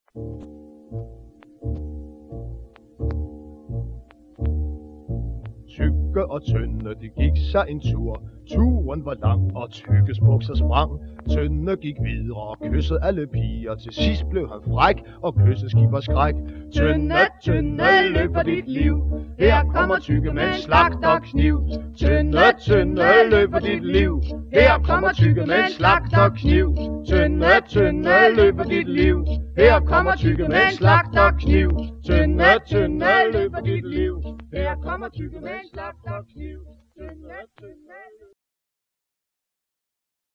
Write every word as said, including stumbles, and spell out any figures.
Tykke og tynde, de gik sig en tur. Turen var lang, og Tykkes bukser sprang. Tynde gik videre og kyssede alle piger. Til sidst blev han fræk og kyssede skipper skræk. Tynde, tynde, løb for dit liv. Her kommer Tykke med en slagterkniv. Tynde, tynde, løb for dit liv. Her kommer Tykke med en slagterkniv. Tynde, tynde, løb for dit liv. Her kommer Tykke med en slagterkniv. Tynde, tynde, løb for dit liv. Her kommer Tykke med en slagterkniv. Tynde, tynde,